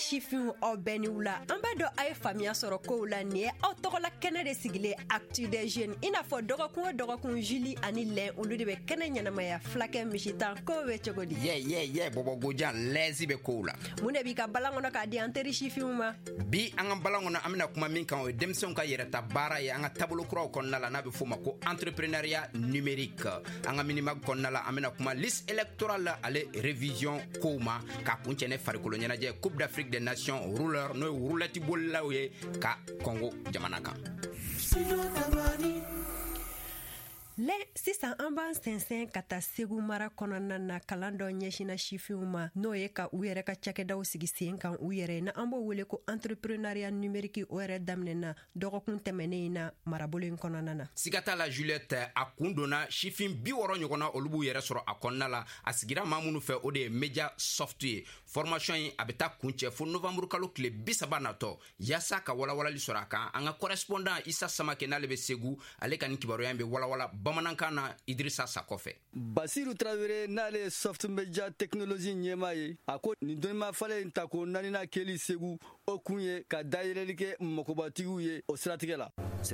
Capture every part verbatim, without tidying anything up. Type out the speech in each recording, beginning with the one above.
Shifin aw bɛɛ ni wula an b'a dɔn a ye faamuya sɔrɔ kow la nin ye aw tɔgɔla kɛnɛ de sigilen Actu des Jeunes i n'a fɔ dɔgɔkun o dɔgɔkun Julie ani Lɛn olu de bɛ kɛnɛ ɲɛnamaya fulakɛ misitan kow bɛ cogo di ye ye ye bɔbɔ gojan lɛsi bɛ kow la mun de b'i ka balan kɔnɔ k'a di an teri Shifinw ma bi an ka balan kɔnɔ an bɛna kuma min kan o ye denmisɛnw ka yɛrɛta baara ye an ka taabolo kuraw kɔnɔna la n'a bɛ fɔ o ma ko entrepreneuriat numérique an ka minimag kɔnɔna la an bɛna kuma liste électorale ale révision kow ma k'a kuncɛ ne farikolo ɲɛnajɛ Coupe d'Afrique des Nations rouleur n'o ye roulette bolilaw ye ka Congo jamana kan le sisan an b'an sɛnsɛn ka taa Segu mara kɔnɔna na kalan dɔ ɲɛsina Shifinw ma n'o ye ka u yɛrɛ ka cakɛdaw sigi sen kan u yɛrɛ na an b'o wele ko entrepreneuriat numérique o yɛrɛ daminɛna dɔgɔkun tɛmɛnen na marabolo in kɔnɔna na siga t'a la Juliette a kun donna Shifin bi wɔɔrɔ ɲɔgɔnna olu b'u yɛrɛ sɔrɔ a kɔnɔna la a sigira maa minnu fɛ o de ye Media Soft ye formation yi a bɛ taa kuncɛ fo novembre kalo tile bi saba natɔ yaasa ka walawalali sɔrɔ a kan an ka correspondant Isa Samake n'ale bɛ Segu ale ka nin kibaruya bɛ walawala bamanankan na Idrissa Sa kɔfɛ Basiru Traoré n'ale Soft Media Technology ɲɛmaa ye a ko nin dɔnnima falen ta ko naanina kɛli Segu o kun ye ka dayɛlɛli kɛ mɔgɔbatigiw ye o siratigɛ la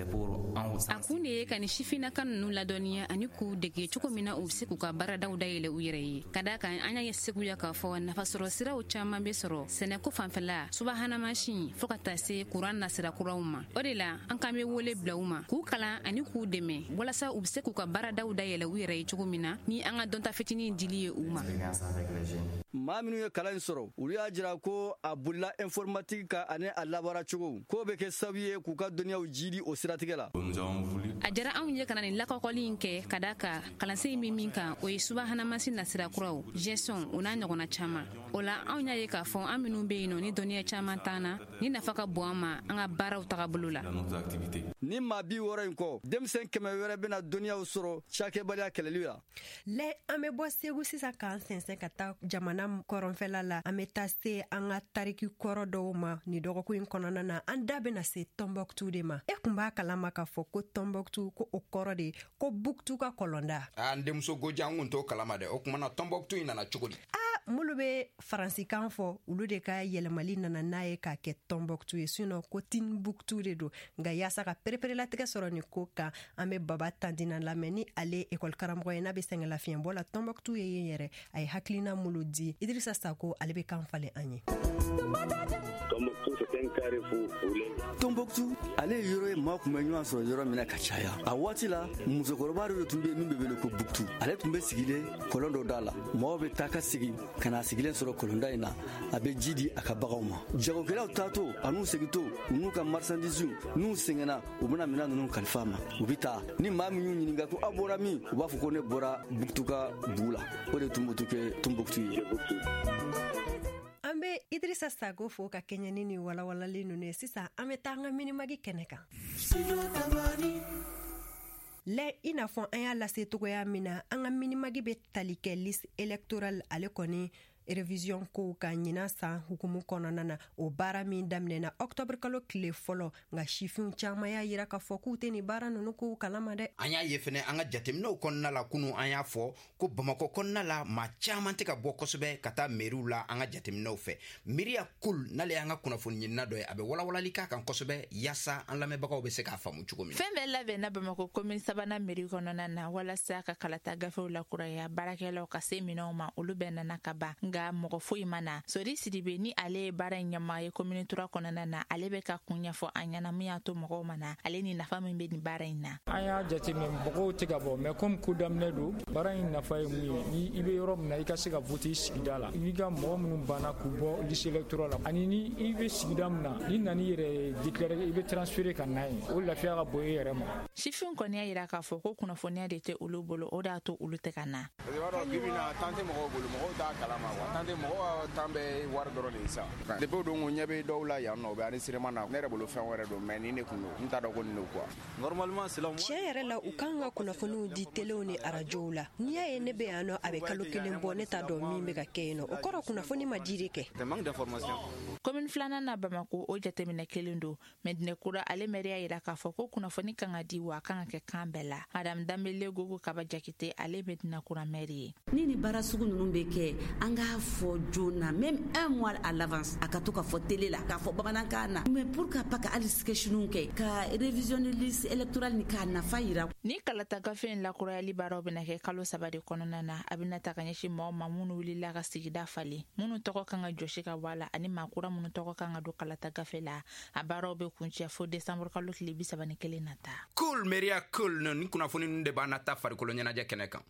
a kun de ye ka ni sifinnaka ninnu ladɔnniya ani k'u dege cogo min na u bɛ se k'u ka baaradaw dayɛlɛ u yɛrɛ ye ka da kan an y'a ye Seguya k'a fɔ nafasɔrɔ siraw caman bɛ sɔrɔ sɛnɛko fanfɛla subahana mansin fo ka taa se kuran nasira kuraw ma o de la an kan bɛ wele bila u ma k'u kalan ani k'u dɛmɛ walasa u bɛ se k'u ka baaradaw dayɛlɛ u yɛrɛ ye cogo min na ni an ka dɔnta fitinin dili ye u ma maa minnu ye kalan in sɔrɔ olu y'a jira ko a bolila informatique ka ani a labara cogo k'o bɛ kɛ sababu ye k'u ka dɔnniyaw jidi o siratigɛ la a jara anw ye ka na nin lakɔkɔli in kɛ ka da kan kalansen min min kan o ye subahana mansin nasira kuraw gestion o n'a ɲɔgɔnna caman o la anw y'a ye k'a fɔ an minnu bɛ yen nɔ ni dɔnniya caman t'an na ni nafa ka bon an ma an ka baaraw tagabolo la ni maa bi wɔɔrɔ in kɔ denmisɛn kɛmɛ wɛrɛ bɛna dɔnniyaw sɔrɔ cakɛbaliya kɛlɛli la lɛ an bɛ bɔ Segu sisan k'an sɛnsɛn ka taa jamana kɔrɔnfɛla la an bɛ taa se an ka tariki kɔrɔ dɔw ma ni dɔgɔkun in kɔnɔna na an da bɛna se Tombouctou de ma e kun b'a kalama k'a fɔ ko Tombouctou ko o kɔrɔ de ko Buktu ka kɔlɔnda an denmuso gojan an kun t'o kalama dɛ o kumana Tombouctou in nana cogo di a mulu bɛ faransikan fɔ olu de ka yɛlɛmali nana n'a ye k'a kɛ Tombouctou ye sinon ko Timbuktu de don nka yaasa ka pereperelatigɛ sɔrɔ ni ko kan an bɛ Baba Tandina lamɛn ni ale école karamɔgɔ ye n'a bɛ sɛngɛlafiɲɛbɔ la Tombouctou ye yen yɛrɛ a ye hakilina mulu di Idrissa Sa ko ale bɛ kan falen an ye Tombouctou ale ye yɔrɔ ye maa kun bɛ ɲɔgɔn sɔrɔ yɔrɔ min na ka caya a waati la musokɔrɔba dɔ tun bɛ min bɛ wele ko Buktu ale tun bɛ sigilen kɔlɔn dɔ da la mɔgɔw bɛ taa ka sigi ka na sigilen sɔrɔ kɔlɔnda in na a bɛ ji di a ka baganw ma jagokɛlaw taatɔ a n'u segintɔ u n'u ka marchandise n'u sɛgɛnna u bɛna minɛn ninnu kalifa ma u bɛ taa ni maa min y'u ɲininka ko a bɔra min u b'a fɔ ko ne bɔra Buktu ka bugu la o de tun bɛ kɛ Tombouctou ye an bɛ Idrissa Sa fo ka kɛɲɛni ni walawalali ninnu ye sisan an bɛ taa an ka minimagi kɛnɛ kan lɛ i n'a fɔ an y'a lase togoya min na an ka minimagi bɛ tali kɛ liste électorale ale kɔni révision ko ka ɲinan san hukumu kɔnɔna na o baara min daminɛna octobre kalo tile fɔlɔ nka Shifinw caman y'a yira k'a fɔ k'u tɛ ni baara ninnu kow kalama dɛ an y'a ye fɛnɛ an ka jateminɛw kɔnɔna la kunu an y'a fɔ ko Bamakɔ kɔnɔna la maa caman tɛ ka bɔ kosɛbɛ ka taa mairie la an ka jateminɛw fɛ Miria Kul n'ale y'an ka kunnafoni ɲinina dɔ ye a bɛ walawalali k'a kan kosɛbɛ yaasa an lamɛnbagaw bɛ se k'a faamu cogo min fɛn bɛɛ labɛnna Bamakɔ commune sabanan mairie kɔnɔna na walasa ka kalata gafew lakuraya baarakɛlaw ka se minɛnw ma olu bɛɛ nana ka ban nka mɔgɔ foyi mana Sori Sidibe ni ale ye baara ɲɛmaa ye commune tura kɔnɔna na ale bɛ ka kun ɲɛfɔ an ɲɛna min y'a to mɔgɔw mana ale ni nafa min bɛ nin baara in na an y'a jateminɛ mɔgɔw tɛ ka bɔ mais comme ko daminɛ don baara in nafa ye mun ye ni i bɛ yɔrɔ min na i ka se ka voter sigida la i b'i ka mɔgɔ minnu banna k'u bɔ liste électorale la ani ni i bɛ sigida min na ni nani yɛrɛ déclarer i bɛ transférer ka na ye o lafiya ka bon i yɛrɛ ma Shifinw kɔni y'a yira k'a fɔ ko kunnafoniya de tɛ olu bolo o de y'a to olu tɛ ka na mɔgɔ tan bɛ wari dɔrɔn de sa depuis don ko ɲɛ bɛ dɔw la yan nɔ o bɛ enregistrement na ne yɛrɛ bolo fɛn wɛrɛ don mais ni ne kun don n t'a dɔn ko nin don quoi normalement c'est la tiɲɛ yɛrɛ la u kan ka kunnafoniw di telew ni arajow la n'i y'a ye ne bɛ yan nɔ a bɛ kalo kelen bɔ ne t'a dɔn min bɛ ka kɛ yen nɔ o kɔrɔ kunnafoni ma di de kɛ manque d'information commune filanan na Bamako o jateminɛ kelen don mais Dinɛkura ale maire y'a yira k'a fɔ ko kunnafoni kan ka di wa kan ka kɛ kan bɛɛ la Madame Dambele Gogo Kaba Jakite ale bɛ Dinɛkura maire ye ni ni baara sugu ninnu bɛ kɛ an ka k'a fɔ joona même un mois à l'avance a ka to ka fɔ télé la k'a fɔ bamanankan na mais pour ka pa ka hali sketchinu kɛ ka révision de liste électorale ni k'a nafa yira. Ni kalata gafe in lakurayali baaraw bena kɛ kalo saba de kɔnɔna na a bena ta ka ɲɛsin mɔgɔ ma minnu wulila ka sigida falen minnu tɔgɔ kan ka jɔsi ka bɔ a la ani maakura minnu tɔgɔ kan ka don kalata gafe la a baaraw be kuncɛ fo décembre kalo tile bi saba ni kelen nata. Cool Maria cool no ni kunnafoni ninnu de b'a nata farikolo ɲɛnajɛ kɛnɛ kan.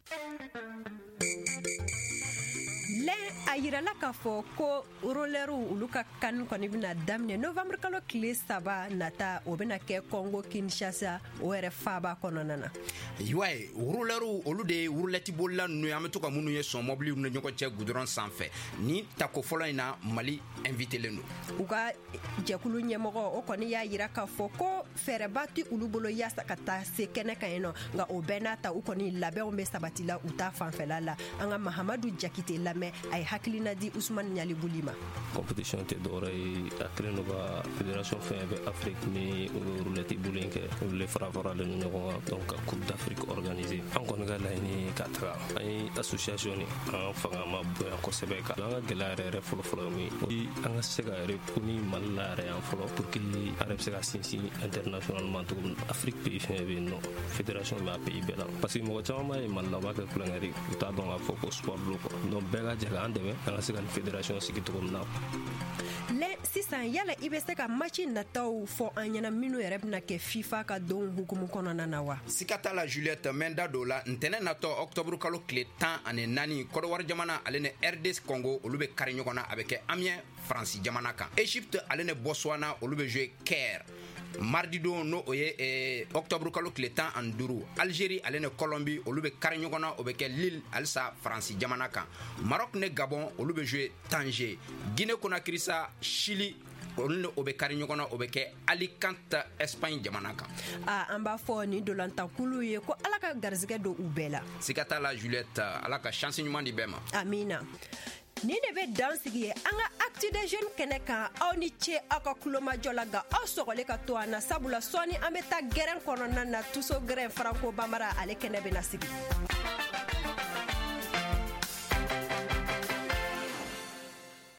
Lɛ a yirala k'a fɔ ko rolɛriw olu ka kan kɔni bena daminɛ novembre kalo tile saba nata o bena kɛ Congo Kinshasa o yɛrɛ faaba kɔnɔna na. Iwa ye rolɛriw olu de ye rulɛti bolila ninnu ye an be to ka minnu ye sɔn mɔbiliw ni ɲɔgɔn cɛ goudron sanfɛ ni tako fɔlɔ in na Mali invitelen do. U ka jɛkulu ɲɛmɔgɔ o kɔni y'a yira k'a fɔ ko fɛɛrɛba ti olu bolo yaasa ka taa se kɛnɛ kan yen nɔ nka o bɛɛ n'a ta u kɔni labɛnw be sabatila u ta fanfɛla la an ka Mahamadu Jakite lamɛn a ye hakilina di Usman Ɲalibuli ma. Competition tɛ dɔwɛrɛ ye a kelen do ka fédération fɛn bɛ Afrique ni roulette bolo in kɛ olu le fara faralen ni ɲɔgɔn kan donc ka Coupe d'Afrique organisée an kɔni ka laɲini ka taga an ye association ni an fanga ma bonya kosɛbɛ ka an ka gɛlɛya yɛrɛ yɛrɛ fɔlɔfɔlɔ min ye an ka se ka yɛrɛ kuni Mali la yɛrɛ yan fɔlɔ pour que an yɛrɛ bɛ se ka sinsin internationalement cogo min Afrique pays fɛn bɛ yen nɔ fédération bɛ a pays bɛɛ la parce que mɔgɔ caman b'a ye Mali la u b'a kɛ kulonkɛ de u t'a dɔn k'a fɔ ko sport do quoi donc bɛɛ ka jɛ k'an dɛmɛ an ka se ka ni fédération sigi cogo min na. Lɛ sisan yala i bɛ se ka match nataw fɔ an ɲɛna minnu yɛrɛ bena kɛ FIFA ka don hukumu kɔnɔna na wa? Sika t'a la Juliette mɛn da do la ntɛnɛ natɔ octobre kalo tile tan ani naani Côte-d'Ivoire jamana ale ni R D C Congo olu be kari ɲɔgɔn na a bɛ kɛ Amiens France jamana kan. Égypte ale ni Botswana olu be jouer Caire. Mardi don no o ye eh, octobre kalo tile tan ani duuru Algérie ale ni Colombie olu be kari ɲɔgɔn na o bɛ kɛ Lille alisa France jamana kan. Maroc ni Gabon olu be jouer Tanger. Guinée Conakry sa Chili olu ni o be kari ɲɔgɔn na o bɛ kɛ Alicante Espagne jamana kan. A an b'a fɔ ni dolantankulu ye ko Ala ka garizigɛ don u bɛɛ la. Siga t'a la Juliette Ala ka chance ɲuman di bɛɛ ma. Amina. Ni de bɛ dan sigi ye an ka acte des jeunes kɛnɛ kan aw ni ce aw ka kulomajɔ la nka aw sɔgɔlen ka to an na sabula sɔɔni an bɛ taa gɛrɛn kɔnɔna na tuso gɛrɛn Franco Bambara ale kɛnɛ bɛna sigi.